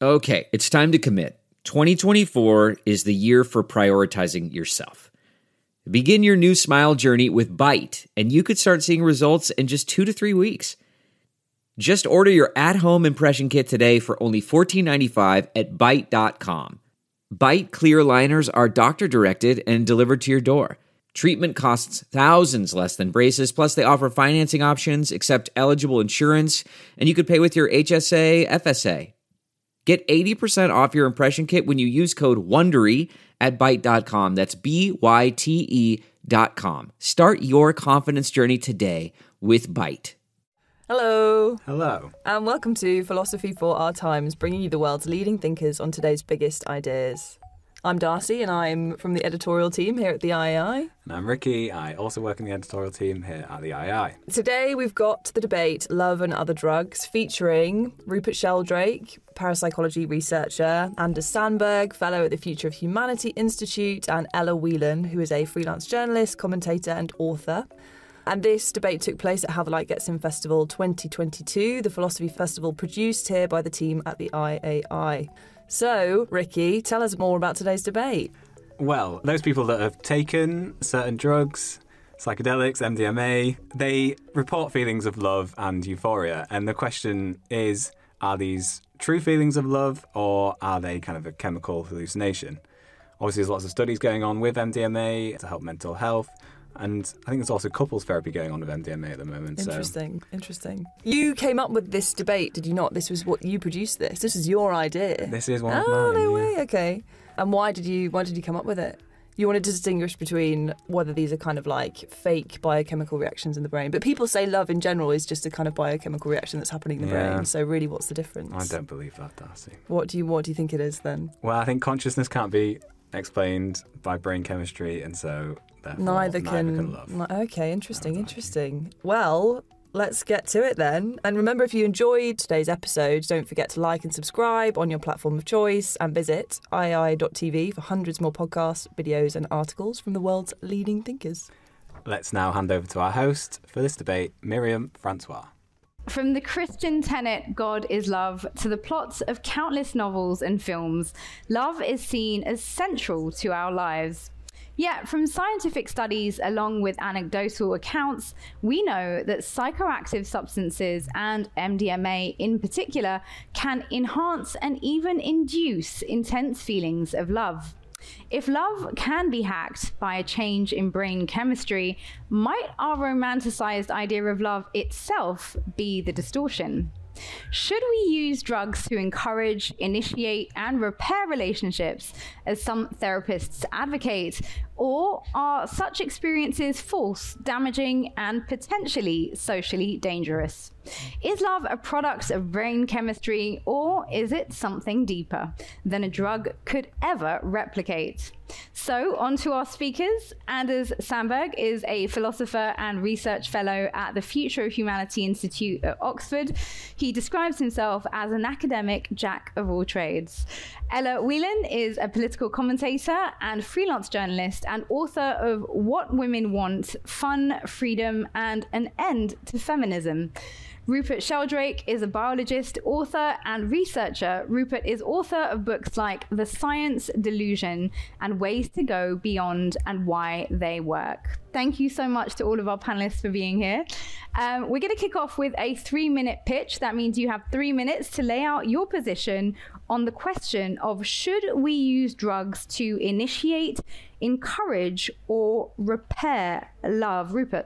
Okay, it's time to commit. 2024 is the year for prioritizing yourself. Begin your new smile journey with Byte, and you could start seeing results in just 2 to 3 weeks. Just order your at-home impression kit today for only $14.95 at Byte.com. Byte clear liners are doctor-directed and delivered to your door. Treatment costs thousands less than braces, plus they offer financing options, accept eligible insurance, and you could pay with your HSA, FSA. Get 80% off your impression kit when you use code WONDERY at Byte.com. That's BYTE.com. Start your confidence journey today with Byte. Hello. Hello. And welcome to Philosophy for Our Times, bringing you the world's leading thinkers on today's biggest ideas. I'm Darcy, and I'm from the editorial team here at the IAI. And I'm Ricky. I also work in the editorial team here at the IAI. Today we've got the debate Love and Other Drugs, featuring Rupert Sheldrake, parapsychology researcher, Anders Sandberg, fellow at the Future of Humanity Institute, and Ella Whelan, who is a freelance journalist, commentator and author. And this debate took place at How the Light Gets In Festival 2022, the philosophy festival produced here by the team at the IAI. So, Ricky, tell us more about today's debate. Well, those people that have taken certain drugs, psychedelics, MDMA, they report feelings of love and euphoria. And the question is, are these true feelings of love, or are they kind of a chemical hallucination? Obviously, there's lots of studies going on with MDMA to help mental health. And I think there's also couples therapy going on with MDMA at the moment. Interesting. You came up with this debate, did you not? This was what you produced this. This is your idea. This is one of mine. Oh, no way. Okay. And why did you come up with it? You wanted to distinguish between whether these are kind of like fake biochemical reactions in the brain. But people say love in general is just a kind of biochemical reaction that's happening in the brain. So really, what's the difference? I don't believe that, Darcy. What do you think it is then? Well, I think consciousness can't be explained by brain chemistry, and so neither can love. Okay, interesting. Well, let's get to it then. And remember, if you enjoyed today's episode, don't forget to like and subscribe on your platform of choice, and visit iai.tv for hundreds more podcasts, videos and articles from the world's leading thinkers. Let's now hand over to our host for this debate, Miriam Francois. From the Christian tenet, God is love, to the plots of countless novels and films, love is seen as central to our lives. Yet, from scientific studies along with anecdotal accounts, we know that psychoactive substances, and MDMA in particular, can enhance and even induce intense feelings of love. If love can be hacked by a change in brain chemistry, might our romanticized idea of love itself be the distortion? Should we use drugs to encourage, initiate, and repair relationships, as some therapists advocate, or are such experiences false, damaging, and potentially socially dangerous? Is love a product of brain chemistry, or is it something deeper than a drug could ever replicate? So, on to our speakers. Anders Sandberg is a philosopher and research fellow at the Future of Humanity Institute at Oxford. He describes himself as an academic jack of all trades. Ella Whelan is a political commentator and freelance journalist and author of What Women Want, Fun, Freedom, and an End to Feminism. Rupert Sheldrake is a biologist, author, and researcher. Rupert is author of books like The Science Delusion and Ways to Go Beyond and Why They Work. Thank you so much to all of our panelists for being here. We're going to kick off with a 3-minute pitch. That means you have 3 minutes to lay out your position on the question of, should we use drugs to initiate, encourage, or repair love? Rupert.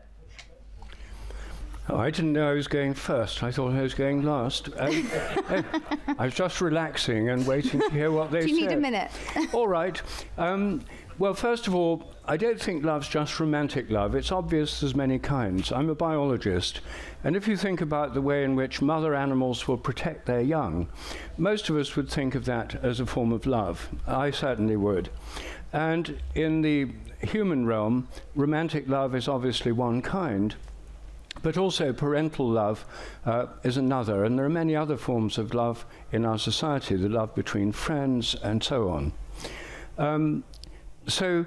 Oh, I didn't know I was going first. I thought I was going last. I was just relaxing and waiting to hear what they said. Do you need a minute? All right. Well, first of all, I don't think love's just romantic love. It's obvious there's many kinds. I'm a biologist, and if you think about the way in which mother animals will protect their young, most of us would think of that as a form of love. I certainly would. And in the human realm, romantic love is obviously one kind. But also parental love is another, and there are many other forms of love in our society, the love between friends and so on. So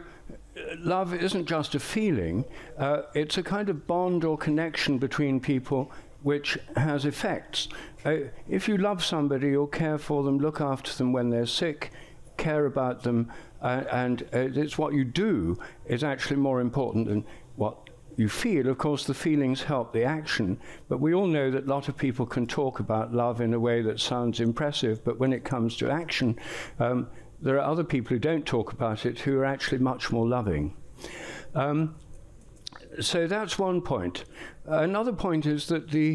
love isn't just a feeling, it's a kind of bond or connection between people which has effects. If you love somebody, you'll care for them, look after them when they're sick, care about them, and it's what you do is actually more important than what you feel. Of course, the feelings help the action, but we all know that a lot of people can talk about love in a way that sounds impressive, but when it comes to action, there are other people who don't talk about it who are actually much more loving. So that's one point. Another point is that the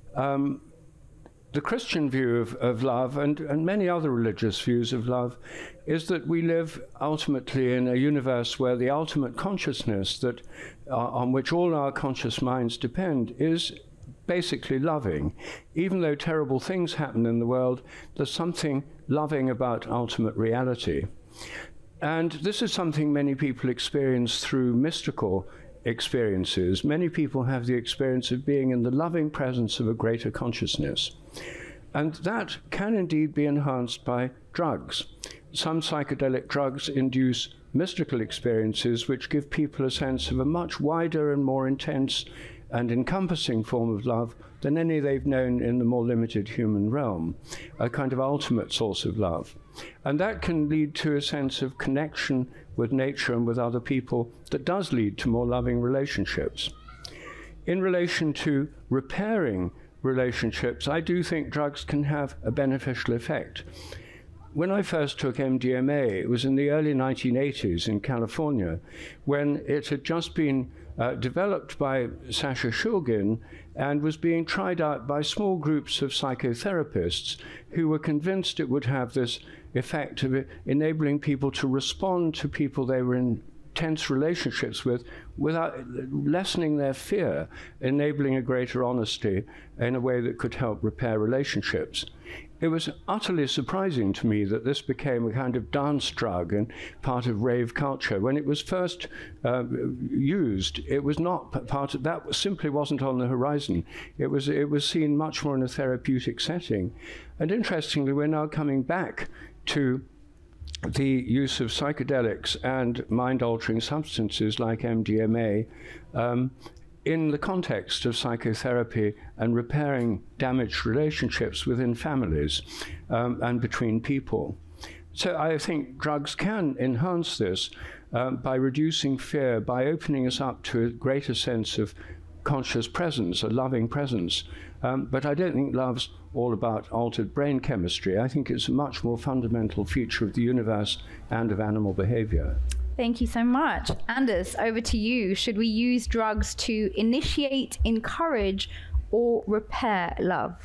Christian view of love, and many other religious views of love, is that we live ultimately in a universe where the ultimate consciousness that on which all our conscious minds depend is basically loving. Even though terrible things happen in the world, there's something loving about ultimate reality. And this is something many people experience through mystical experiences. Many people have the experience of being in the loving presence of a greater consciousness. And that can indeed be enhanced by drugs. Some psychedelic drugs induce mystical experiences which give people a sense of a much wider and more intense and encompassing form of love than any they've known in the more limited human realm, a kind of ultimate source of love. And that can lead to a sense of connection with nature and with other people that does lead to more loving relationships. In relation to repairing relationships, I do think drugs can have a beneficial effect. When I first took MDMA, it was in the early 1980s in California, when it had just been developed by Sasha Shulgin and was being tried out by small groups of psychotherapists who were convinced it would have this effect of enabling people to respond to people they were in tense relationships with without lessening their fear, enabling a greater honesty in a way that could help repair relationships. It was utterly surprising to me that this became a kind of dance drug and part of rave culture. When it was first used, it was not part of that. Simply wasn't on the horizon. It was seen much more in a therapeutic setting. And interestingly, we're now coming back to the use of psychedelics and mind-altering substances like MDMA in the context of psychotherapy and repairing damaged relationships within families and between people. So I think drugs can enhance this by reducing fear, by opening us up to a greater sense of conscious presence, a loving presence. But I don't think love's all about altered brain chemistry. I think it's a much more fundamental feature of the universe and of animal behavior. Thank you so much. Anders, over to you. Should we use drugs to initiate, encourage, or repair love?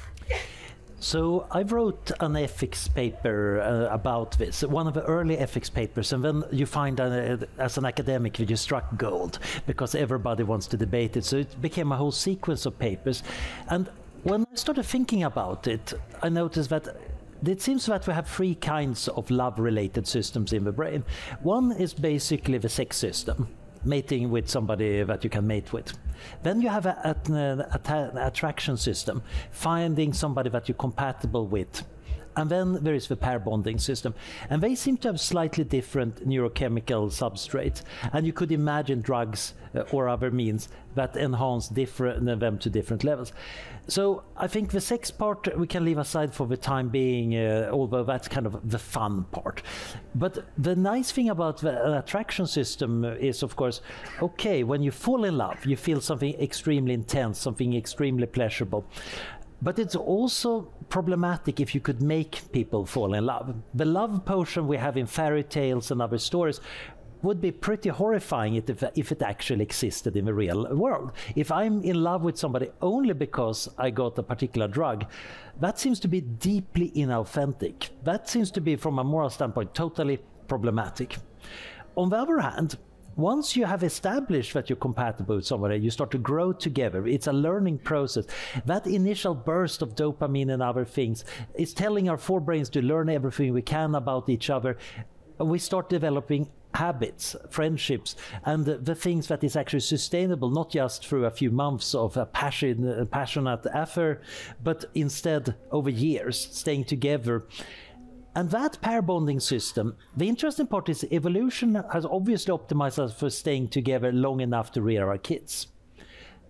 So I wrote an ethics paper about this, one of the early ethics papers, and then you find as an academic you struck gold because everybody wants to debate it. So it became a whole sequence of papers. And when I started thinking about it, I noticed that it seems that we have three kinds of love-related systems in the brain. One is basically the sex system, mating with somebody that you can mate with. Then you have an attraction system, finding somebody that you're compatible with. And then there is the pair bonding system. And they seem to have slightly different neurochemical substrates. And you could imagine drugs or other means that enhance them to different levels. So I think the sex part we can leave aside for the time being, although that's kind of the fun part. But the nice thing about the attraction system is, of course, okay, when you fall in love, you feel something extremely intense, something extremely pleasurable. But it's also problematic if you could make people fall in love. The love potion we have in fairy tales and other stories would be pretty horrifying if it actually existed in the real world. If I'm in love with somebody only because I got a particular drug, that seems to be deeply inauthentic. That seems to be, from a moral standpoint, totally problematic. On the other hand, once you have established that you're compatible with somebody, you start to grow together. It's a learning process. That initial burst of dopamine and other things is telling our forebrains to learn everything we can about each other. And we start developing habits, friendships, and the things that is actually sustainable, not just through a few months of a passionate affair, but instead over years, staying together. And that pair bonding system, the interesting part is evolution has obviously optimized us for staying together long enough to rear our kids.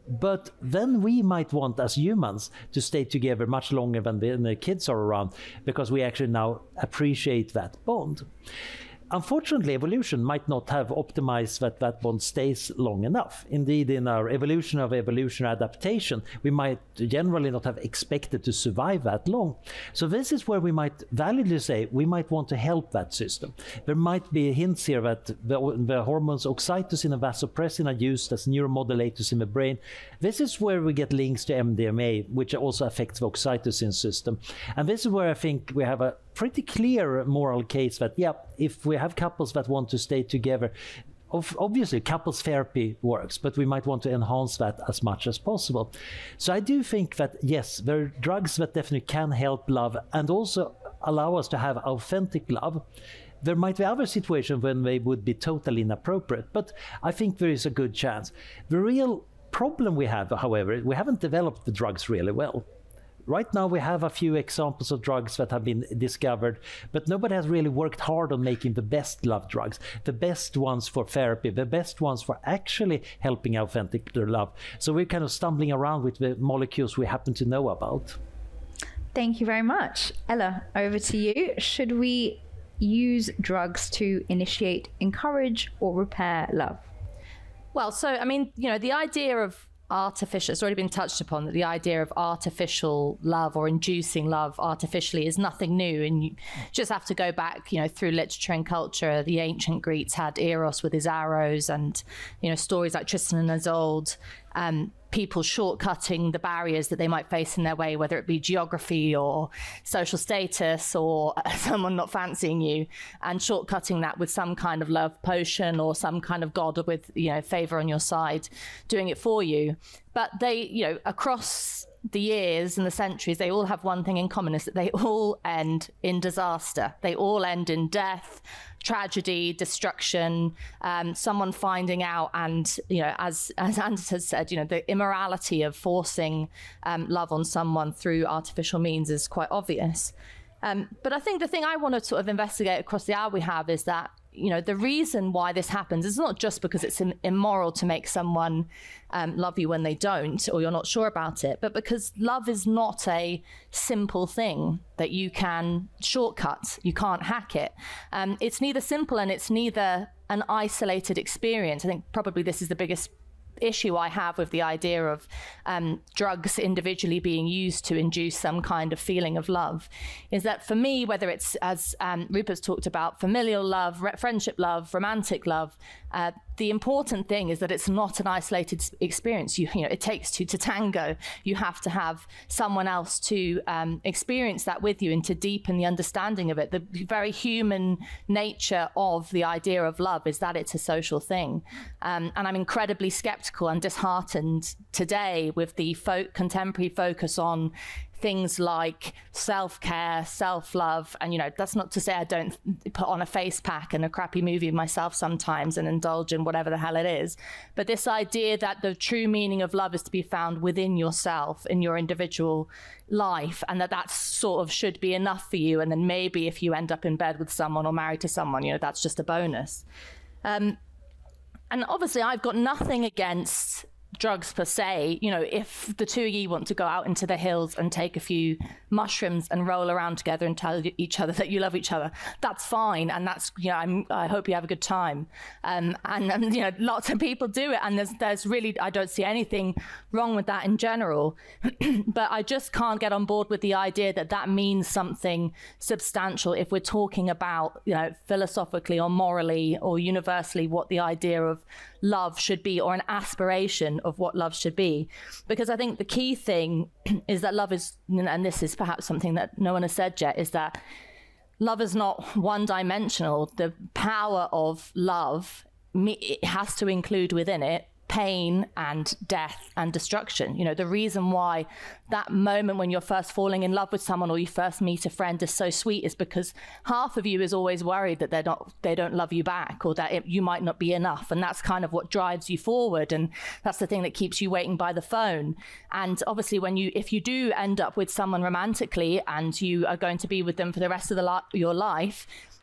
But then we might want, as humans, to stay together much longer than the kids are around, because we actually now appreciate that bond. Unfortunately, evolution might not have optimized that bond stays long enough. Indeed, in our evolution of evolutionary adaptation, we might generally not have expected to survive that long. So this is where we might validly say we might want to help that system. There might be hints here that the hormones oxytocin and vasopressin are used as neuromodulators in the brain. This is where we get links to MDMA, which also affects the oxytocin system. And this is where I think we have a pretty clear moral case that, yeah, if we have couples that want to stay together, obviously couples therapy works, but we might want to enhance that as much as possible. So I do think that, yes, there are drugs that definitely can help love and also allow us to have authentic love. There might be other situations when they would be totally inappropriate, but I think there is a good chance. The real problem we have, however, we haven't developed the drugs really well. Right now we have a few examples of drugs that have been discovered, but nobody has really worked hard on making the best love drugs, the best ones for therapy, the best ones for actually helping authentic love. So we're kind of stumbling around with the molecules we happen to know about. Thank you very much. Ella, over to you. Should we use drugs to initiate, encourage, or repair love? Well, so, I mean, you know, the idea of artificial, it's already been touched upon, that the idea of artificial love or inducing love artificially is nothing new. And you just have to go back, you know, through literature and culture. The ancient Greeks had Eros with his arrows, and, you know, stories like Tristan and Isolde, people shortcutting the barriers that they might face in their way, whether it be geography or social status or someone not fancying you, and shortcutting that with some kind of love potion or some kind of god with, you know, favor on your side, doing it for you. But they, you know, across the years and the centuries, they all have one thing in common, is that they all end in disaster. They all end in death, tragedy, destruction, someone finding out. And, you know, as Anders has said, you know, the immorality of forcing love on someone through artificial means is quite obvious. But I think the thing I want to sort of investigate across the hour we have is that, you know, the reason why this happens is not just because it's immoral to make someone love you when they don't, or you're not sure about it, but because love is not a simple thing that you can shortcut. You can't hack it. It's neither simple and it's neither an isolated experience. I think probably this is the biggest issue I have with the idea of drugs individually being used to induce some kind of feeling of love, is that for me, whether it's, as Rupert's talked about, familial love, friendship love, romantic love, the important thing is that it's not an isolated experience. You know, it takes two to tango. You have to have someone else to experience that with you and to deepen the understanding of it. The very human nature of the idea of love is that it's a social thing. And I'm incredibly skeptical and disheartened today with the contemporary focus on things like self-care, self-love. And, you know, that's not to say I don't put on a face pack and a crappy movie of myself sometimes and indulge in whatever the hell it is. But this idea that the true meaning of love is to be found within yourself, in your individual life, and that sort of should be enough for you. And then maybe if you end up in bed with someone or married to someone, you know, that's just a bonus. And obviously I've got nothing against drugs per se. You know, if the two of you want to go out into the hills and take a few mushrooms and roll around together and tell each other that you love each other, that's fine. And that's, you know, I hope you have a good time. And you know, lots of people do it, and there's really, I don't see anything wrong with that in general. But I just can't get on board with the idea that that means something substantial if we're talking about, you know, philosophically or morally or universally what the idea of love should be, or an aspiration of what love should be. Because I think the key thing is that love is, and this is perhaps something that no one has said yet, is that love is not one-dimensional. The power of love, it has to include within it pain and death and destruction. You know, the reason why that moment when you're first falling in love with someone or you first meet a friend is so sweet is because half of you is always worried that they don't love you back, or that you might not be enough. And that's kind of what drives you forward. And that's the thing that keeps you waiting by the phone. And obviously if you do end up with someone romantically and you are going to be with them for the rest of your life,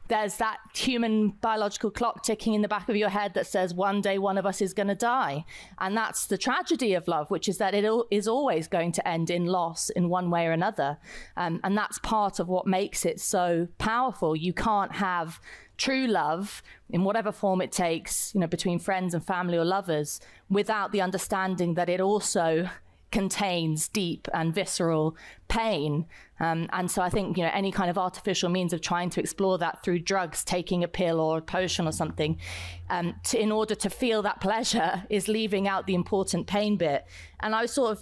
there's that human biological clock ticking in the back of your head that says one day one of us is going to die. And that's the tragedy of love, which is that it is always going to end in loss in one way or another. And that's part of what makes it so powerful. You can't have true love in whatever form it takes, between friends and family or lovers, without the understanding that it also contains deep and visceral pain. And so I think, any kind of artificial means of trying to explore that through drugs, taking a pill or a potion or something, in order to feel that pleasure is leaving out the important pain bit. And I was sort of,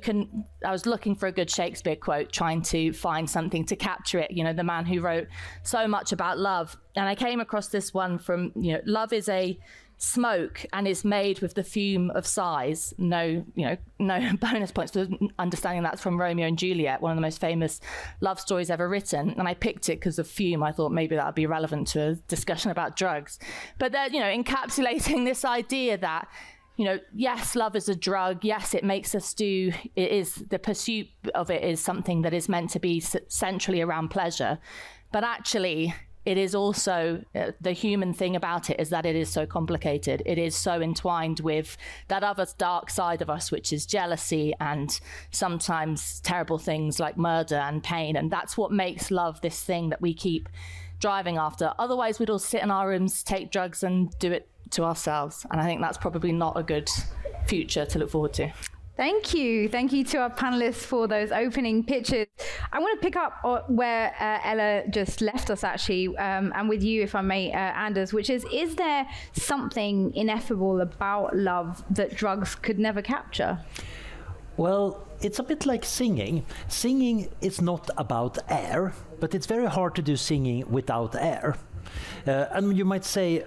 I was looking for a good Shakespeare quote, trying to find something to capture it, the man who wrote so much about love. And I came across this one from, love is a smoke and is made with the fume of sighs. No bonus points for understanding that's from Romeo and Juliet, one of the most famous love stories ever written. And I picked it because of fume. I thought maybe that would be relevant to a discussion about drugs. But they're, encapsulating this idea that, yes, love is a drug. Yes, it makes us do, it is, the pursuit of it is something that is meant to be centrally around pleasure. But actually, it is also, the human thing about it is that it is so complicated. It is so entwined with that other dark side of us, which is jealousy and sometimes terrible things like murder and pain. And that's what makes love this thing that we keep driving after. Otherwise, we'd all sit in our rooms, take drugs and do it to ourselves. And I think that's probably not a good future to look forward to. Thank you. Thank you to our panelists for those opening pitches. I want to pick up where Ella just left us, actually, and with you, if I may, Anders, which is there something ineffable about love that drugs could never capture? Well, it's a bit like singing. Singing is not about air, but it's very hard to do singing without air. And you might say,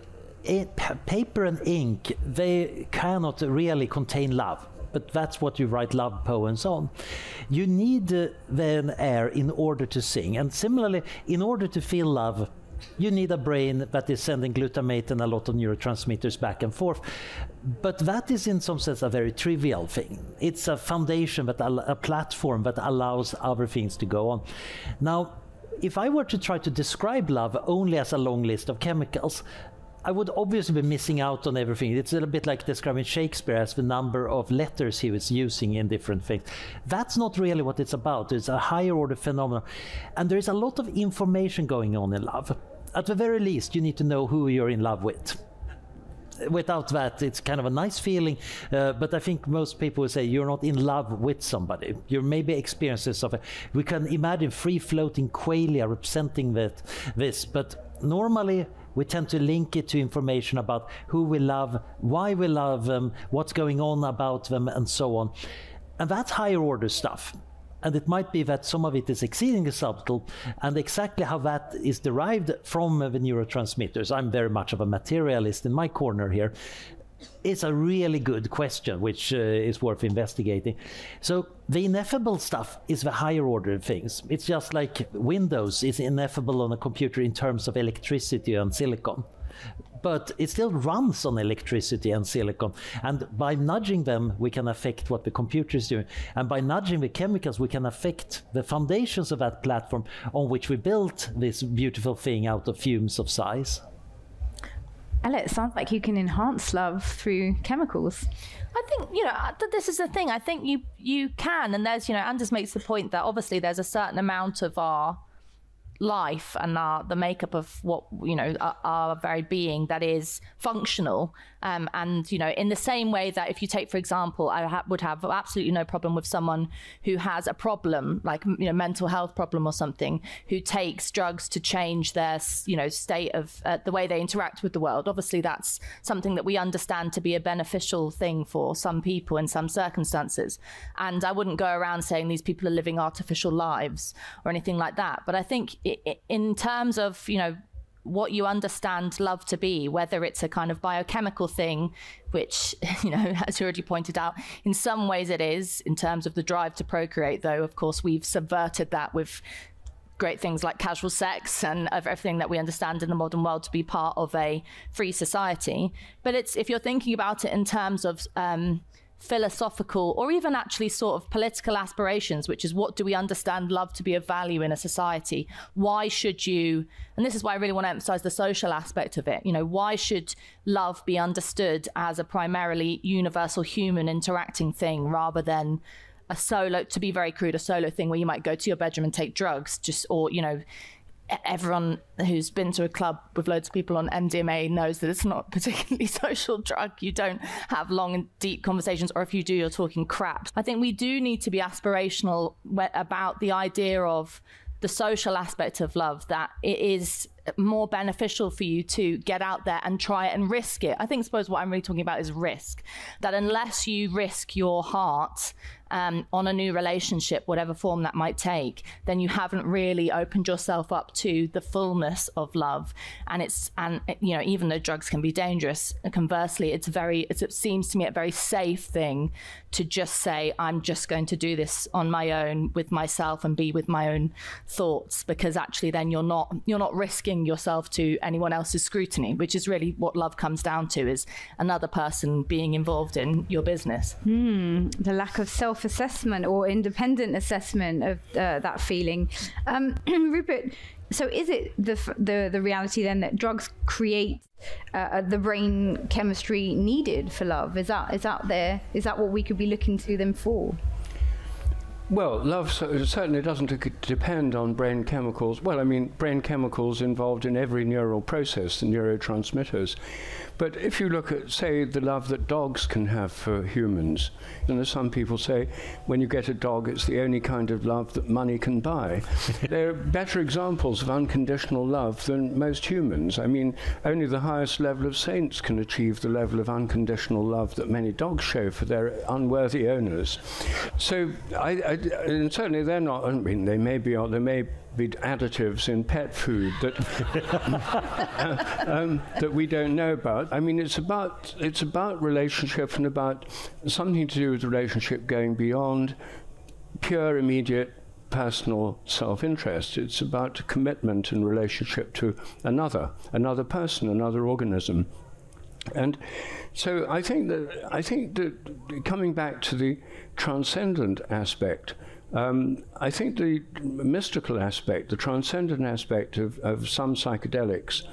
paper and ink, they cannot really contain love. But that's what you write love poems on. You need then air in order to sing. And similarly, in order to feel love, you need a brain that is sending glutamate and a lot of neurotransmitters back and forth. But that is in some sense a very trivial thing. It's a foundation, a platform that allows other things to go on. Now, if I were to try to describe love only as a long list of chemicals, I would obviously be missing out on everything. It's a little bit like describing Shakespeare as the number of letters he was using in different things. That's not really what it's about. It's a higher order phenomenon. And there is a lot of information going on in love. At the very least, you need to know who you're in love with. Without that, it's kind of a nice feeling, but I think most people would say you're not in love with somebody. You're maybe experiences of it. We can imagine free-floating qualia representing this, but normally we tend to link it to information about who we love, why we love them, what's going on about them, and so on. And that's higher order stuff. And it might be that some of it is exceedingly subtle, and exactly how that is derived from the neurotransmitters. I'm very much of a materialist in my corner here. It's a really good question, which is worth investigating. So the ineffable stuff is the higher order things. It's just like Windows is ineffable on a computer in terms of electricity and silicon. But it still runs on electricity and silicon. And by nudging them, we can affect what the computer is doing. And by nudging the chemicals, we can affect the foundations of that platform on which we built this beautiful thing out of fumes of sighs. Ella, it sounds like you can enhance love through chemicals. I think, this is the thing. I think you can. And there's, Anders makes the point that obviously there's a certain amount of our life and the makeup of what our very being that is functional, and in the same way that if you take, for example, I would have absolutely no problem with someone who has a problem like mental health problem or something, who takes drugs to change their state of the way they interact with the world. Obviously that's something that we understand to be a beneficial thing for some people in some circumstances, and I wouldn't go around saying these people are living artificial lives or anything like that. But I think in terms of, what you understand love to be, whether it's a kind of biochemical thing, which, as you already pointed out, in some ways it is, in terms of the drive to procreate, though, of course, we've subverted that with great things like casual sex and everything that we understand in the modern world to be part of a free society. But if you're thinking about it in terms of philosophical or even actually sort of political aspirations, which is what do we understand love to be of value in a society? Why should you, and this is why I really want to emphasize the social aspect of it, why should love be understood as a primarily universal human interacting thing rather than a solo, to be very crude, a solo thing where you might go to your bedroom and take drugs, everyone who's been to a club with loads of people on MDMA knows that it's not a particularly social drug. You don't have long and deep conversations, or if you do, you're talking crap. I think we do need to be aspirational about the idea of the social aspect of love, that it is more beneficial for you to get out there and try it and risk it. I suppose what I'm really talking about is risk. That unless you risk your heart on a new relationship, whatever form that might take, then you haven't really opened yourself up to the fullness of love. And even though drugs can be dangerous, conversely, it seems to me a very safe thing to just say, I'm just going to do this on my own with myself and be with my own thoughts, because actually then you're not risking yourself to anyone else's scrutiny, which is really what love comes down to, is another person being involved in your business. The lack of self-assessment or independent assessment of that feeling. Rupert, so is it the reality then that drugs create the brain chemistry needed for love? Is that what we could be looking to them for? Well, love certainly doesn't depend on brain chemicals. Well, brain chemicals involved in every neural process, the neurotransmitters. But if you look at, say, the love that dogs can have for humans, some people say when you get a dog, it's the only kind of love that money can buy. There are better examples of unconditional love than most humans. Only the highest level of saints can achieve the level of unconditional love that many dogs show for their unworthy owners. So and certainly they're not, they may be additives in pet food that that we don't know about. It's about relationship and about something to do with relationship going beyond pure, immediate, personal self-interest. It's about commitment and relationship to another person, another organism. And so I think that coming back to the transcendent aspect, I think the mystical aspect, the transcendent aspect of some psychedelics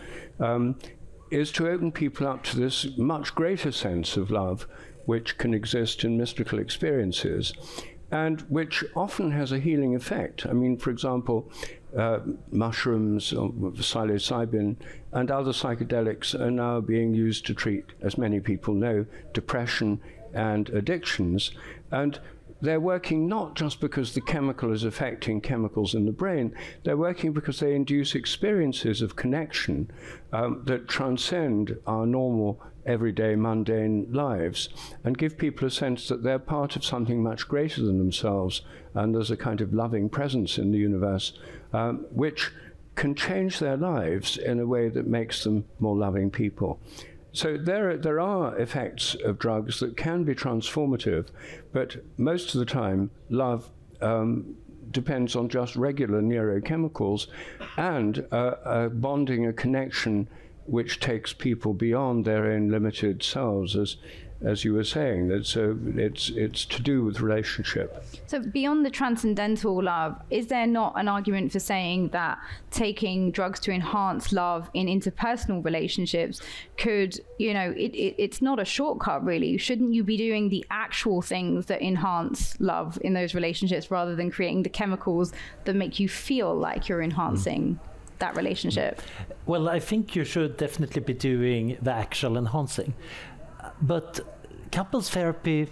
is to open people up to this much greater sense of love which can exist in mystical experiences and which often has a healing effect. For example, mushrooms, or psilocybin, and other psychedelics are now being used to treat, as many people know, depression and addictions. And they're working not just because the chemical is affecting chemicals in the brain, they're working because they induce experiences of connection that transcend our normal, everyday, mundane lives and give people a sense that they're part of something much greater than themselves, and there's a kind of loving presence in the universe which can change their lives in a way that makes them more loving people. So there are effects of drugs that can be transformative, but most of the time love depends on just regular neurochemicals and a bonding, a connection which takes people beyond their own limited selves, as you were saying. It's to do with relationship. So beyond the transcendental love, is there not an argument for saying that taking drugs to enhance love in interpersonal relationships could, it's not a shortcut really? Shouldn't you be doing the actual things that enhance love in those relationships rather than creating the chemicals that make you feel like you're enhancing that relationship? Well, I think you should definitely be doing the actual enhancing. But couples therapy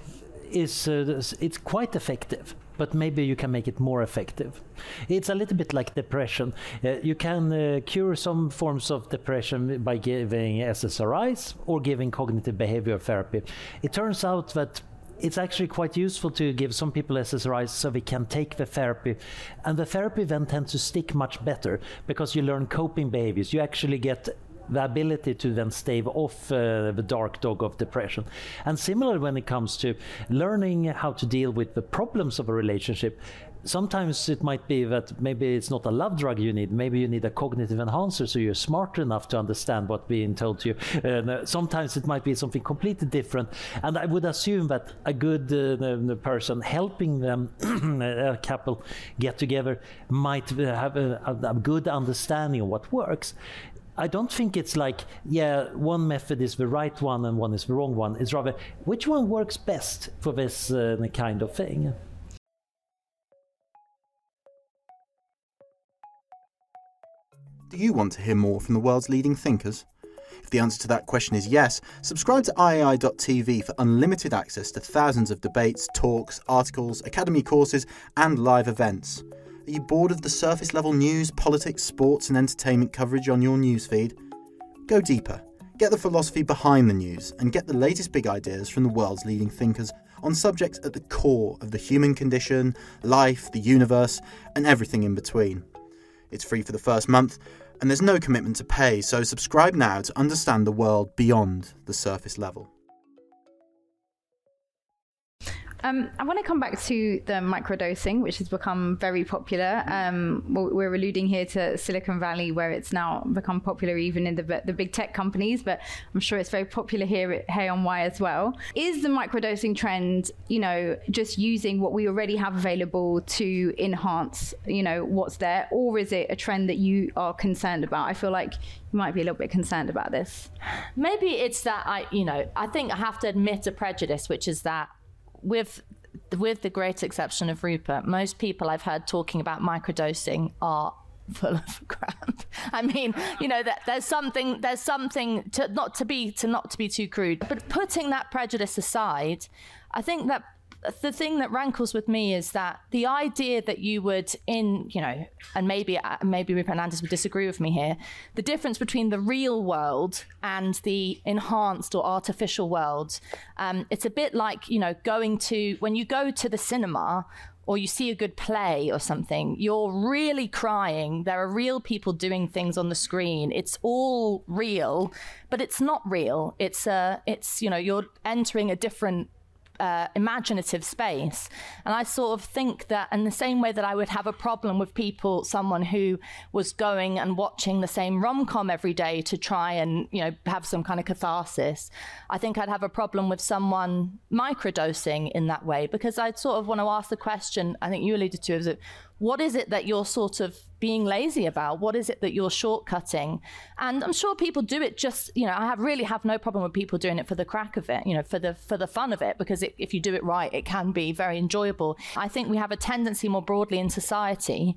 it's quite effective, but maybe you can make it more effective. It's a little bit like depression. You can cure some forms of depression by giving SSRIs or giving cognitive behavior therapy. It turns out that it's actually quite useful to give some people SSRIs so they can take the therapy, and the therapy then tends to stick much better because you learn coping behaviors. You actually get the ability to then stave off the dark dog of depression. And similar when it comes to learning how to deal with the problems of a relationship, sometimes it might be that maybe it's not a love drug you need. Maybe you need a cognitive enhancer so you're smart enough to understand what's being told to you. Sometimes it might be something completely different. And I would assume that a good person helping them, a couple get together, might have a good understanding of what works. I don't think it's like, one method is the right one and one is the wrong one. It's rather, which one works best for this kind of thing? Do you want to hear more from the world's leading thinkers? If the answer to that question is yes, subscribe to IAI.tv for unlimited access to thousands of debates, talks, articles, academy courses, and live events. Are you bored of the surface level news, politics, sports and entertainment coverage on your newsfeed? Go deeper, get the philosophy behind the news and get the latest big ideas from the world's leading thinkers on subjects at the core of the human condition, life, the universe and everything in between. It's free for the first month and there's no commitment to pay, so subscribe now to understand the world beyond the surface level. I want to come back to the microdosing, which has become very popular. We're alluding here to Silicon Valley, where it's now become popular even in the big tech companies, but I'm sure it's very popular here at Hay on Wye as well. Is the microdosing trend, just using what we already have available to enhance, what's there, or is it a trend that you are concerned about? I feel like you might be a little bit concerned about this. Maybe it's that I think I have to admit a prejudice, which is that with the great exception of Rupert, most people I've heard talking about microdosing are full of crap. I mean, that there's something to not to be too crude. But putting that prejudice aside, I think that the thing that rankles with me is that the idea that you would and maybe Rupert and Anders would disagree with me here, the difference between the real world and the enhanced or artificial world, it's a bit like, when you go to the cinema or you see a good play or something, you're really crying. There are real people doing things on the screen. It's all real, but it's not real. It's you're entering a different imaginative space. And I sort of think that in the same way that I would have a problem with someone who was going and watching the same rom-com every day to try and, have some kind of catharsis, I think I'd have a problem with someone microdosing in that way, because I'd sort of want to ask the question, I think you alluded to, is it, what is it that you're sort of being lazy about? What is it that you're shortcutting? And I'm sure people do it just, I really have no problem with people doing it for the crack of it, for the fun of it, because if you do it right, it can be very enjoyable. I think we have a tendency more broadly in society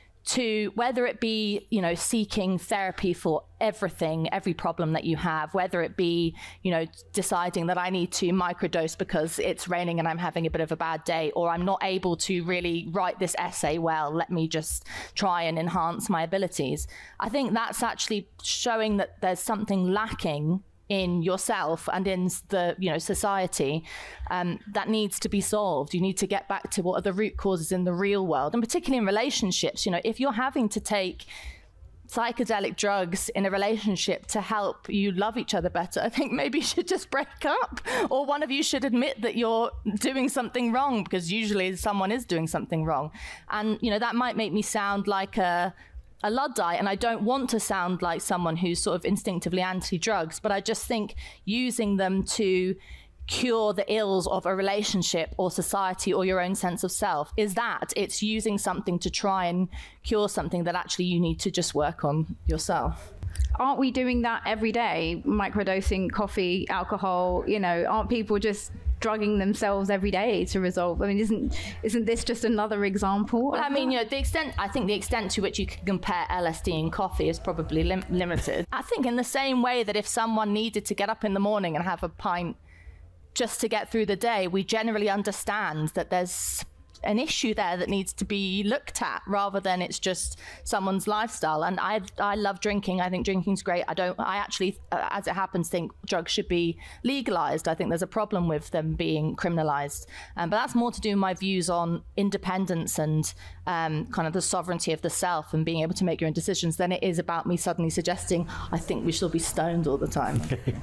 to, whether it be, seeking therapy for everything, every problem that you have, whether it be, deciding that I need to microdose because it's raining and I'm having a bit of a bad day, or I'm not able to really write this essay well, let me just try and enhance my abilities. I think that's actually showing that there's something lacking in yourself and in the society that needs to be solved. You need to get back to what are the root causes in the real world, and particularly in relationships. If you're having to take psychedelic drugs in a relationship to help you love each other better, I think maybe you should just break up, or one of you should admit that you're doing something wrong, because usually someone is doing something wrong. And that might make me sound like a Luddite, and I don't want to sound like someone who's sort of instinctively anti-drugs, but I just think using them to cure the ills of a relationship or society or your own sense of self is that it's using something to try and cure something that actually you need to just work on yourself. Aren't we doing that every day? Microdosing coffee, alcohol, aren't people just drugging themselves every day to resolve? I mean, isn't this just another example? Well, I mean, the extent to which you can compare LSD and coffee is probably limited. I think in the same way that if someone needed to get up in the morning and have a pint just to get through the day, we generally understand that there's an issue there that needs to be looked at, rather than it's just someone's lifestyle. And I love drinking. I think drinking's great. I actually, as it happens, think drugs should be legalized. I think there's a problem with them being criminalized. But that's more to do with my views on independence and kind of the sovereignty of the self and being able to make your own decisions than it is about me suddenly suggesting I think we should all be stoned all the time.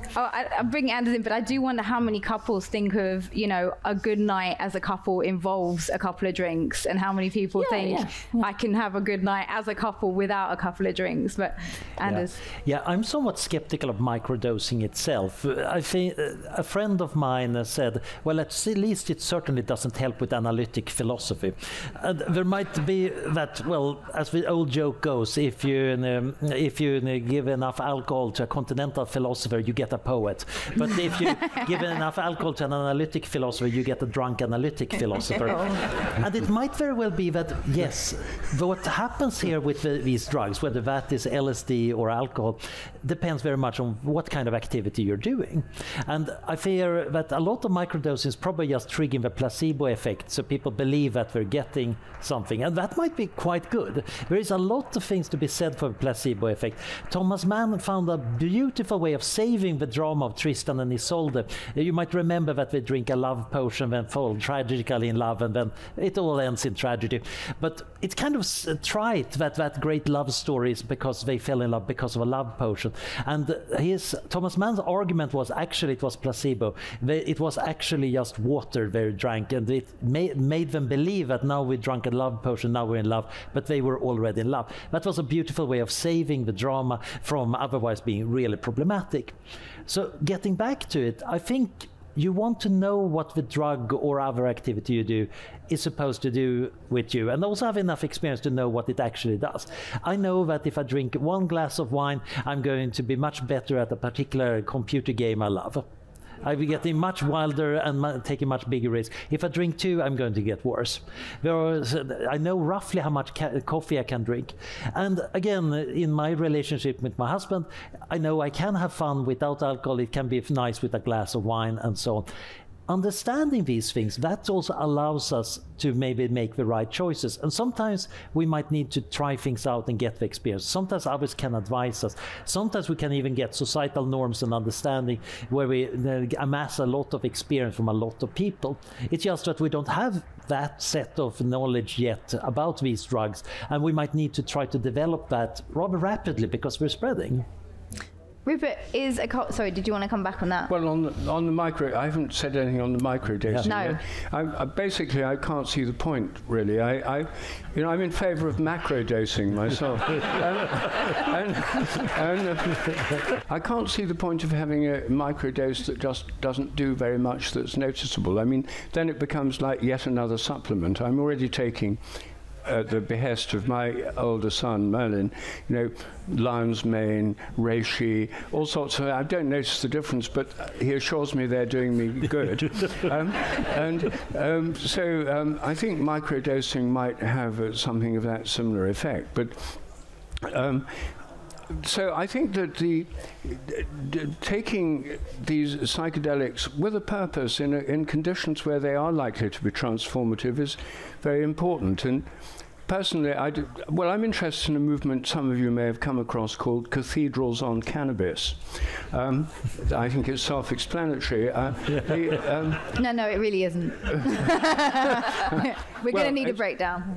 I'm bringing Anders in, but I do wonder how many couples think of, a good night as a couple involves a couple couple of drinks, and how many people think I can have a good night as a couple without a couple of drinks. But Anders. Yeah, I'm somewhat skeptical of microdosing itself. I think a friend of mine said, well, at least it certainly doesn't help with analytic philosophy. There might be that, well, as the old joke goes, if you give enough alcohol to a continental philosopher, you get a poet. But if you give enough alcohol to an analytic philosopher, you get a drunk analytic philosopher. And it might very well be that, yes, what happens here with these drugs, whether that is LSD or alcohol, depends very much on what kind of activity you're doing. And I fear that a lot of microdosing is probably just triggering the placebo effect, so people believe that they're getting something, and that might be quite good. There is a lot of things to be said for the placebo effect. Thomas Mann found a beautiful way of saving the drama of Tristan and Isolde. You might remember that they drink a love potion, then fall tragically in love, and then it all ends in tragedy. But it's kind of trite that great love story is because they fell in love because of a love potion. And Thomas Mann's argument was actually it was placebo. It was actually just water they drank, and it made them believe that now we drank a love potion, now we're in love, but they were already in love. That was a beautiful way of saving the drama from otherwise being really problematic. So getting back to it, I think you want to know what the drug or other activity you do is supposed to do with you, and also have enough experience to know what it actually does. I know that if I drink 1 glass of wine, I'm going to be much better at a particular computer game I love. I'll be getting much wilder and taking much bigger risks. If I drink 2, I'm going to get worse. I know roughly how much coffee I can drink. And again, in my relationship with my husband, I know I can have fun without alcohol. It can be nice with a glass of wine and so on. Understanding these things, that also allows us to maybe make the right choices. And sometimes we might need to try things out and get the experience. Sometimes others can advise us. Sometimes we can even get societal norms and understanding where we amass a lot of experience from a lot of people. It's just that we don't have that set of knowledge yet about these drugs, and we might need to try to develop that rather rapidly because we're spreading. Rupert, sorry, did you want to come back on that? Well, on the micro, I haven't said anything on the microdosing. No. Basically, I can't see the point, really. I'm in favour of macrodosing myself. and I can't see the point of having a microdose that just doesn't do very much that's noticeable. I mean, then it becomes like yet another supplement. I'm already taking, at the behest of my older son, Merlin, lion's mane, reishi, all sorts of... I don't notice the difference, but he assures me they're doing me good. So I think microdosing might have something of that similar effect. But so I think that taking these psychedelics with a purpose in conditions where they are likely to be transformative is very important. And personally, I'm interested in a movement some of you may have come across called Cathedrals on Cannabis. I think it's self-explanatory. No, it really isn't. We're going to need a breakdown.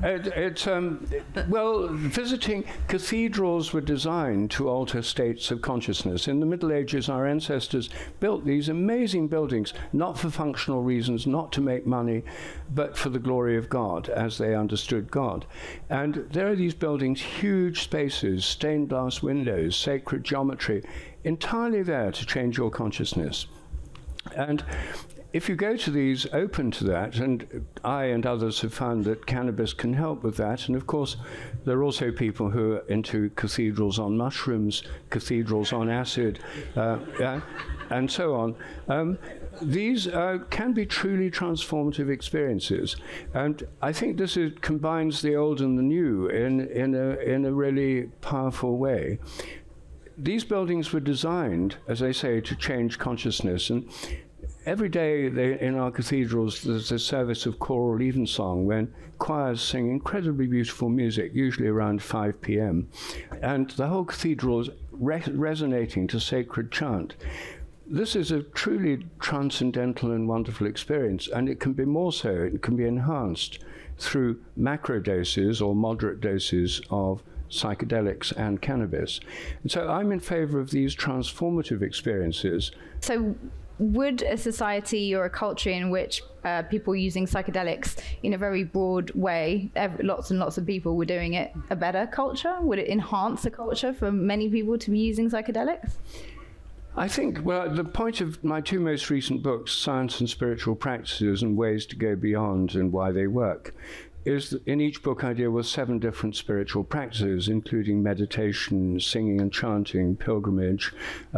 Visiting cathedrals were designed to alter states of consciousness. In the Middle Ages, our ancestors built these amazing buildings, not for functional reasons, not to make money, but for the glory of God, as they understood God. And there are these buildings, huge spaces, stained glass windows, sacred geometry, entirely there to change your consciousness. And if you go to these open to that, and I and others have found that cannabis can help with that, and of course there are also people who are into cathedrals on mushrooms, cathedrals on acid, and so on. These can be truly transformative experiences, and I think this combines the old and the new in a really powerful way. These buildings were designed, as I say, to change consciousness, and every day in our cathedrals there's a service of choral evensong when choirs sing incredibly beautiful music, usually around 5 p.m. and the whole cathedral is resonating to sacred chant. This is a truly transcendental and wonderful experience, and it can be more so, it can be enhanced through macrodoses or moderate doses of psychedelics and cannabis. And so I'm in favor of these transformative experiences. So would a society or a culture in which people using psychedelics in a very broad way, lots and lots of people were doing it, a better culture? Would it enhance the culture for many people to be using psychedelics? I think, well, the point of my two most recent books, Science and Spiritual Practices and Ways to Go Beyond and Why They Work, is that in each book I deal with 7 different spiritual practices, including meditation, singing and chanting, pilgrimage,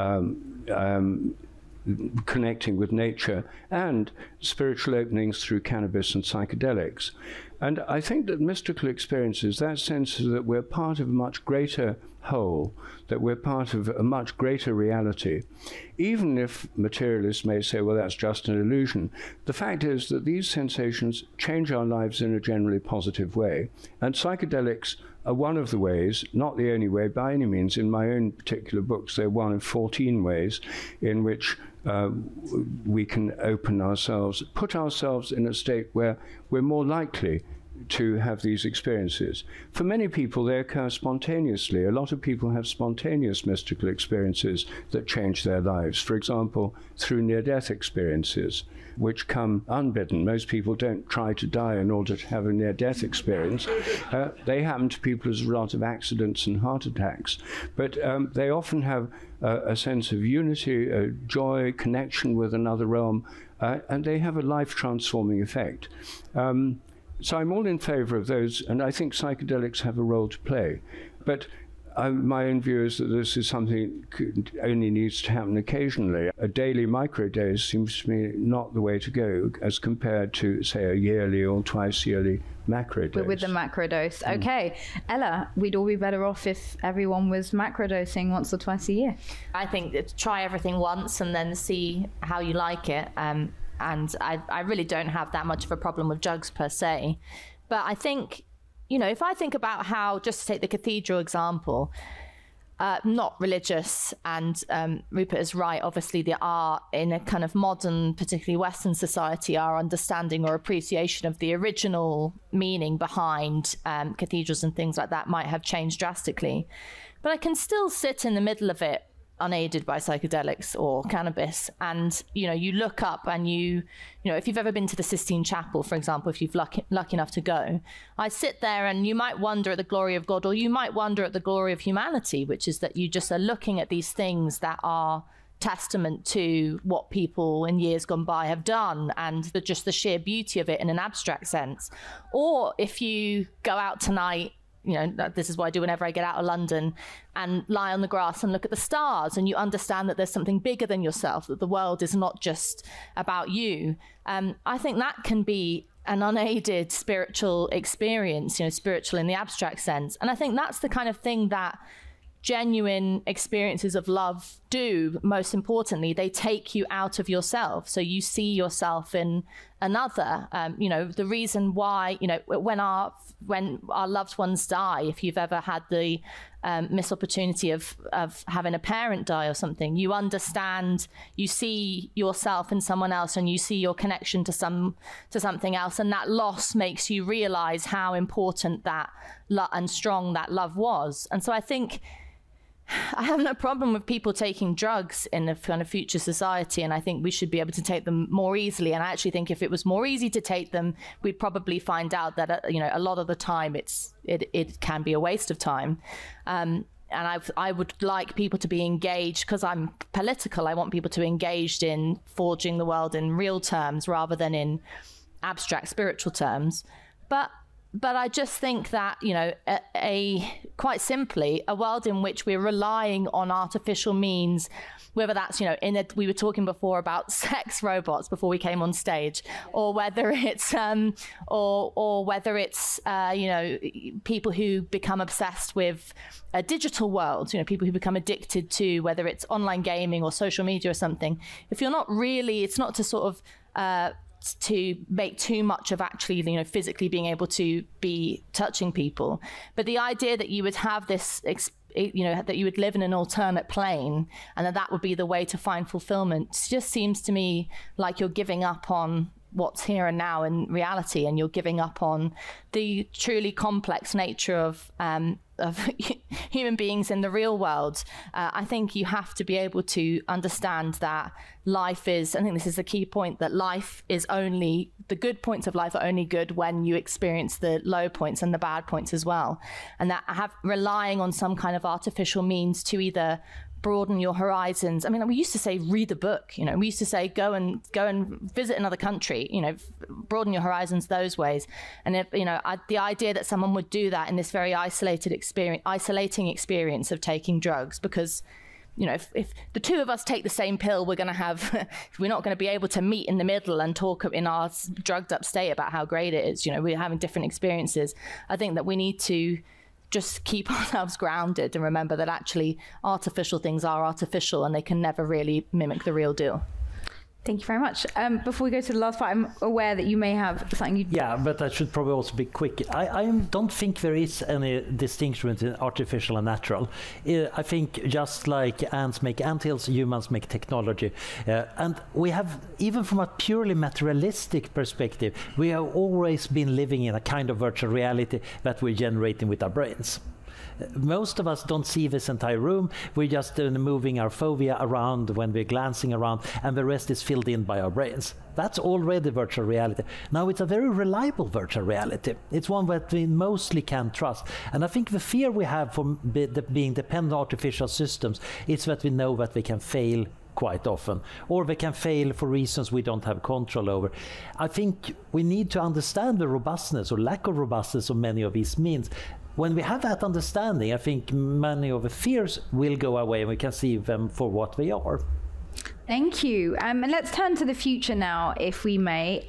connecting with nature, and spiritual openings through cannabis and psychedelics. And I think that mystical experiences, that sense that we're part of a much greater whole, that we're part of a much greater reality, even if materialists may say, well, that's just an illusion. The fact is that these sensations change our lives in a generally positive way. And psychedelics are one of the ways, not the only way by any means. In my own particular books, they're one of 14 ways in which we can open ourselves, put ourselves in a state where we're more likely to have these experiences. For many people, they occur spontaneously. A lot of people have spontaneous mystical experiences that change their lives. For example, through near-death experiences, which come unbidden. Most people don't try to die in order to have a near-death experience. They happen to people as a result of accidents and heart attacks. But they often have a sense of unity, a joy, connection with another realm, and they have a life-transforming effect. So I'm all in favor of those, and I think psychedelics have a role to play. But my own view is that this is something that only needs to happen occasionally. A daily microdose seems to me not the way to go as compared to, say, a yearly or twice yearly macrodose. With the macrodose. Okay. Ella, we'd all be better off if everyone was macrodosing once or twice a year. I think that try everything once and then see how you like it. And I really don't have that much of a problem with drugs per se. But I think, you know, if I think about how, just to take the cathedral example, not religious, and Rupert is right, obviously there are, in a kind of modern, particularly Western society, our understanding or appreciation of the original meaning behind cathedrals and things like that might have changed drastically. But I can still sit in the middle of it unaided by psychedelics or cannabis, and you know, you look up and you know, if you've ever been to the Sistine Chapel, for example, if you've lucky enough to go, I sit there and you might wonder at the glory of God, or you might wonder at the glory of humanity, which is that you just are looking at these things that are testament to what people in years gone by have done, and just the sheer beauty of it in an abstract sense. Or if you go out tonight, you know, this is what I do whenever I get out of London, and lie on the grass and look at the stars, and you understand that there's something bigger than yourself, that the world is not just about you. I think that can be an unaided spiritual experience, you know, spiritual in the abstract sense. And I think that's the kind of thing that genuine experiences of love do. Most importantly, they take you out of yourself, so you see yourself in another. You know, the reason why, you know, when our loved ones die, if you've ever had the missed opportunity of having a parent die or something, you understand, you see yourself in someone else, and you see your connection to something else, and that loss makes you realize how important that and strong that love was. And so I think I have no problem with people taking drugs in a kind of future society, and I think we should be able to take them more easily. And I actually think if it was more easy to take them, we'd probably find out that you know, a lot of the time it can be a waste of time. And I would like people to be engaged, because I'm political. I want people to be engaged in forging the world in real terms rather than in abstract spiritual terms. But I just think that, you know, quite simply, a world in which we're relying on artificial means, whether that's, you know, we were talking before about sex robots before we came on stage, or whether it's or whether it's you know, people who become obsessed with a digital world, you know, people who become addicted to, whether it's online gaming or social media or something. If you're not really, it's not to sort of to make too much of actually, you know, physically being able to be touching people. But the idea that you would have this, you know, that you would live in an alternate plane, and that would be the way to find fulfillment, just seems to me like you're giving up on what's here and now in reality, and you're giving up on the truly complex nature of human beings in the real world. I think you have to be able to understand that life is, I think this is the key point, that life is only, the good points of life are only good when you experience the low points and the bad points as well. And that relying on some kind of artificial means to either broaden your horizons. I mean, we used to say, read a book, we used to say, go and visit another country, broaden your horizons those ways. And if, the idea that someone would do that in this very isolating experience of taking drugs, because, if the two of us take the same pill, we're not going to be able to meet in the middle and talk in our drugged up state about how great it is. We're having different experiences. I think that we need to just keep ourselves grounded and remember that actually artificial things are artificial and they can never really mimic the real deal. Thank you very much. Before we go to the last part, I'm aware that you may have something you... Yeah, but I should probably also be quick. I don't think there is any distinction between artificial and natural. I think just like ants make anthills, humans make technology. And we have, even from a purely materialistic perspective, we have always been living in a kind of virtual reality that we're generating with our brains. Most of us don't see this entire room. We're just moving our fovea around when we're glancing around, and the rest is filled in by our brains. That's already virtual reality. Now it's a very reliable virtual reality. It's one that we mostly can trust. And I think the fear we have from being dependent on artificial systems is that we know that they can fail quite often, or they can fail for reasons we don't have control over. I think we need to understand the robustness or lack of robustness of many of these means. When we have that understanding, I think many of the fears will go away and we can see them for what they are. Thank you. And let's turn to the future now, if we may.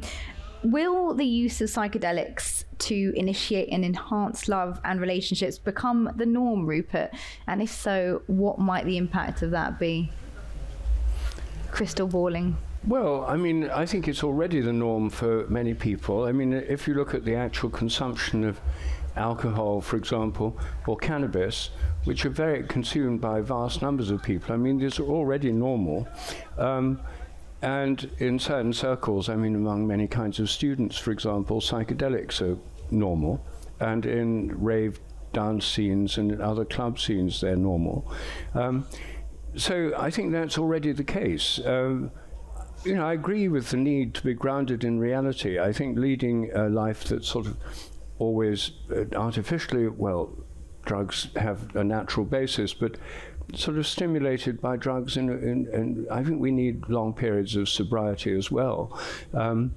Will the use of psychedelics to initiate and enhance love and relationships become the norm, Rupert? And if so, what might the impact of that be? Crystal balling. Well, I mean, I think it's already the norm for many people. I mean, if you look at the actual consumption of alcohol, for example, or cannabis, which are very consumed by vast numbers of people. I mean, these are already normal. And in certain circles, I mean, among many kinds of students, for example, psychedelics are normal. And in rave dance scenes and in other club scenes, they're normal. So I think that's already the case. I agree with the need to be grounded in reality. I think leading a life that's sort of always artificially, well, drugs have a natural basis, but sort of stimulated by drugs, and I think we need long periods of sobriety as well. And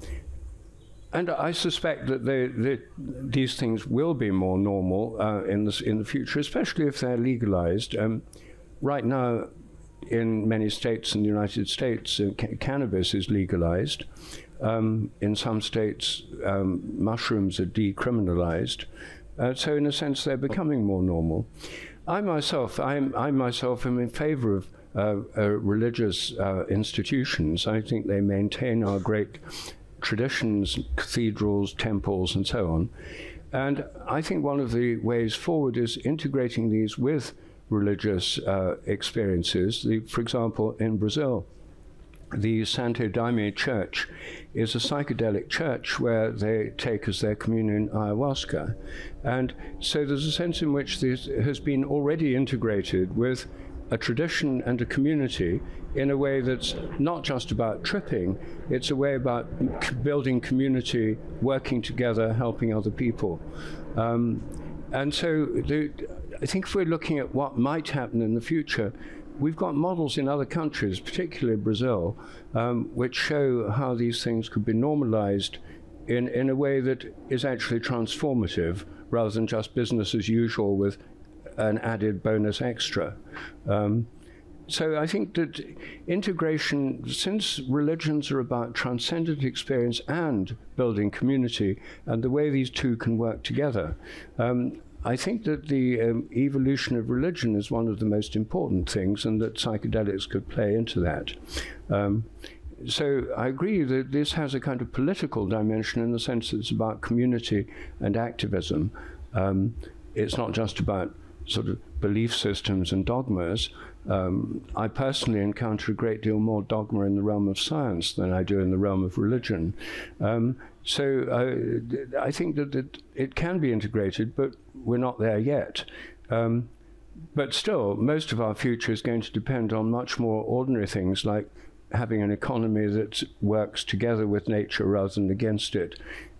I suspect that these things will be more normal in the future, especially if they're legalized. Right now, in many states in the United States, cannabis is legalized. In some states, mushrooms are decriminalized. So in a sense, they're becoming more normal. I myself am in favor of religious institutions. I think they maintain our great traditions, cathedrals, temples, and so on. And I think one of the ways forward is integrating these with religious experiences. For example, in Brazil, the Santo Daime Church is a psychedelic church where they take as their communion ayahuasca. And so there's a sense in which this has been already integrated with a tradition and a community in a way that's not just about tripping, it's a way about building community, working together, helping other people. And so I think if we're looking at what might happen in the future, we've got models in other countries, particularly Brazil, which show how these things could be normalized in a way that is actually transformative rather than just business as usual with an added bonus extra. So I think that integration, since religions are about transcendent experience and building community, and the way these two can work together, I think that the evolution of religion is one of the most important things, and that psychedelics could play into that. So I agree that this has a kind of political dimension in the sense that it's about community and activism. It's not just about sort of belief systems and dogmas. I personally encounter a great deal more dogma in the realm of science than I do in the realm of religion. So I think that it can be integrated, but we're not there yet. But still, most of our future is going to depend on much more ordinary things like having an economy that works together with nature rather than against it,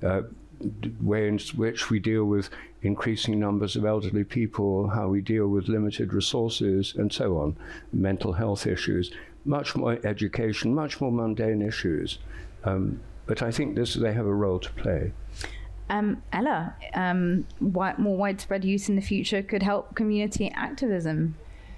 way in which we deal with increasing numbers of elderly people, how we deal with limited resources, and so on, mental health issues, much more education, much more mundane issues. But I think they have a role to play. Ella, more widespread use in the future could help community activism.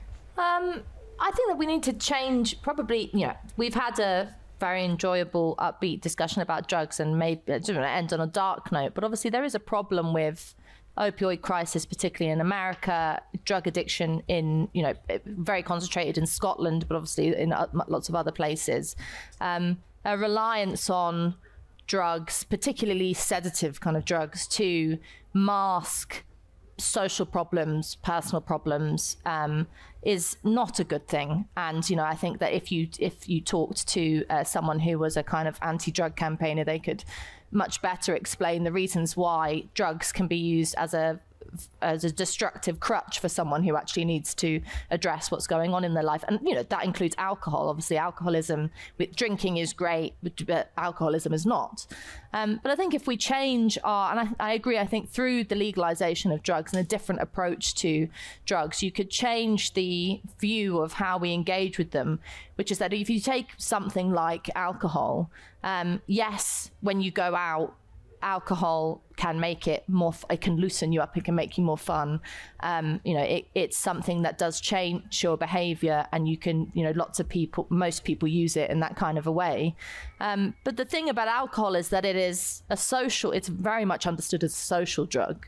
I think that we need to change, probably, we've had a very enjoyable, upbeat discussion about drugs and maybe end on a dark note, but obviously there is a problem with opioid crisis, particularly in America, drug addiction in, very concentrated in Scotland, but obviously in lots of other places. A reliance on drugs, particularly sedative kind of drugs, to mask social problems, personal problems, is not a good thing. And I think that if you talked to someone who was a kind of anti-drug campaigner, they could much better explain the reasons why drugs can be used as a destructive crutch for someone who actually needs to address what's going on in their life. And, that includes alcohol. Obviously, alcoholism, drinking is great, but alcoholism is not. But I think if we change and I agree, I think through the legalization of drugs and a different approach to drugs, you could change the view of how we engage with them, which is that if you take something like alcohol, yes, when you go out, alcohol can make it more, it can loosen you up, it can make you more fun. It's something that does change your behavior, and you can, most people use it in that kind of a way. But the thing about alcohol is that it's very much understood as a social drug.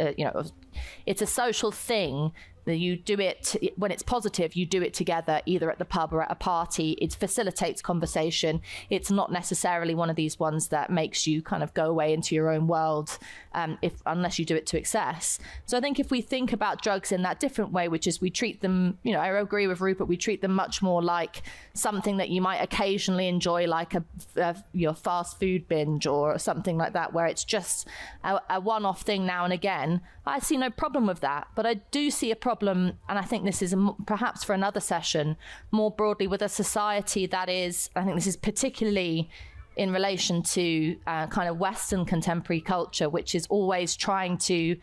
It's a social thing. You do it when it's positive, you do it together, either at the pub or at a party. It facilitates conversation. It's not necessarily one of these ones that makes you kind of go away into your own world, unless you do it to excess. So I think if we think about drugs in that different way, which is we treat them, I agree with Rupert, we treat them much more like something that you might occasionally enjoy, like your fast food binge or something like that, where it's just a one-off thing now and again. I see no problem with that, but I do see a problem, and I think this is perhaps for another session, more broadly with a society that is, I think this is particularly in relation to kind of Western contemporary culture, which is always trying to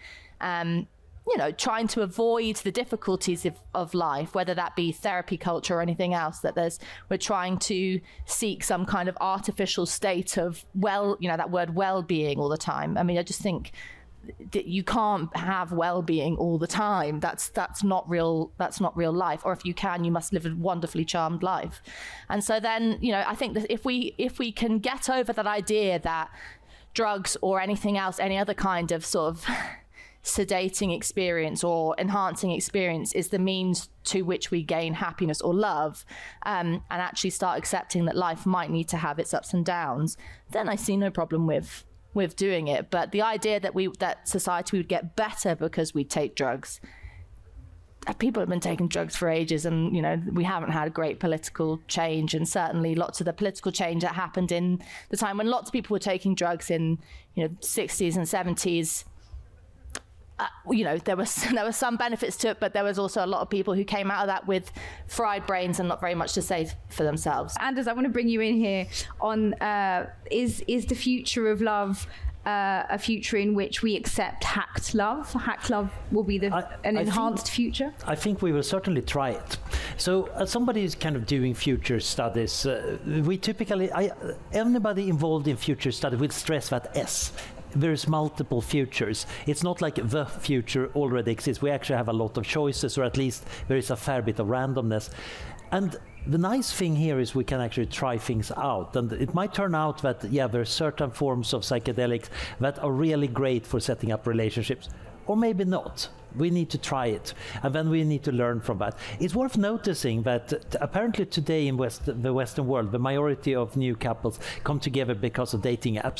avoid the difficulties of life, whether that be therapy culture or anything else, that we're trying to seek some kind of artificial state of that word well-being all the time. I mean, I just think that you can't have well-being all the time. That's not real life. Or if you can, you must live a wonderfully charmed life. And so then, I think that if we can get over that idea that drugs or anything else, any other kind of sort of sedating experience or enhancing experience is the means to which we gain happiness or love, and actually start accepting that life might need to have its ups and downs, then I see no problem with doing it. But the idea that society would get better because we take drugs, people have been taking drugs for ages, and we haven't had a great political change, and certainly lots of the political change that happened in the time when lots of people were taking drugs in 60s and 70s, there were some benefits to it, but there was also a lot of people who came out of that with fried brains and not very much to say for themselves. Anders, I want to bring you in here on is the future of love a future in which we accept hacked love? Hacked love will be an enhanced future? I think we will certainly try it. So as somebody who's kind of doing future studies, we typically, anybody involved in future study will stress that there's multiple futures. It's not like the future already exists. We actually have a lot of choices, or at least there is a fair bit of randomness. And the nice thing here is we can actually try things out. And it might turn out that, there are certain forms of psychedelics that are really great for setting up relationships. Or maybe not. We need to try it, and then we need to learn from that. It's worth noticing that apparently today in the Western world, the majority of new couples come together because of dating apps.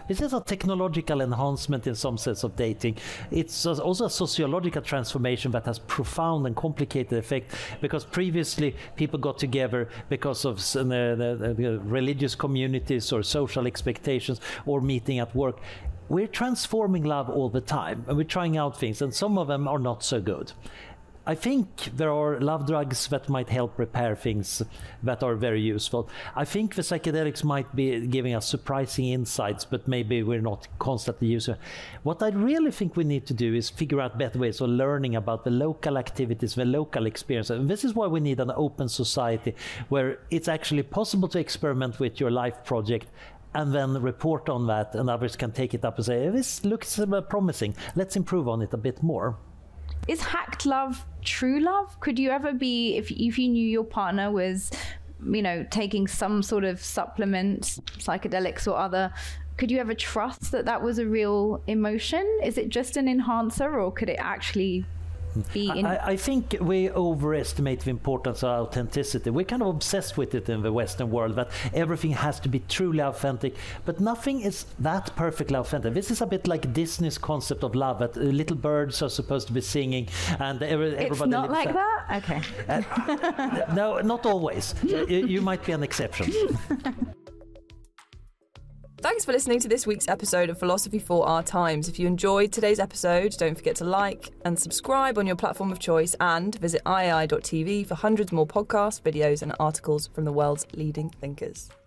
This is a technological enhancement in some sense of dating. It's also a sociological transformation that has profound and complicated effect, because previously people got together because of the religious communities or social expectations or meeting at work. We're transforming love all the time, and we're trying out things, and some of them are not so good. I think there are love drugs that might help repair things that are very useful. I think the psychedelics might be giving us surprising insights, but maybe we're not constantly using it. What I really think we need to do is figure out better ways of learning about the local activities, the local experience. And this is why we need an open society where it's actually possible to experiment with your life project and then report on that, and others can take it up and say, this looks promising, let's improve on it a bit more. Is hacked love true love? Could you ever be, if you knew your partner was, taking some sort of supplement, psychedelics or other, could you ever trust that was a real emotion? Is it just an enhancer, or could it actually be I think we overestimate the importance of authenticity. We're kind of obsessed with it in the Western world, that everything has to be truly authentic, but nothing is that perfectly authentic. This is a bit like Disney's concept of love, that little birds are supposed to be singing and everybody It's not like that? Okay. No, not always. You might be an exception. Thanks for listening to this week's episode of Philosophy for Our Times. If you enjoyed today's episode, don't forget to like and subscribe on your platform of choice, and visit iai.tv for hundreds more podcasts, videos and articles from the world's leading thinkers.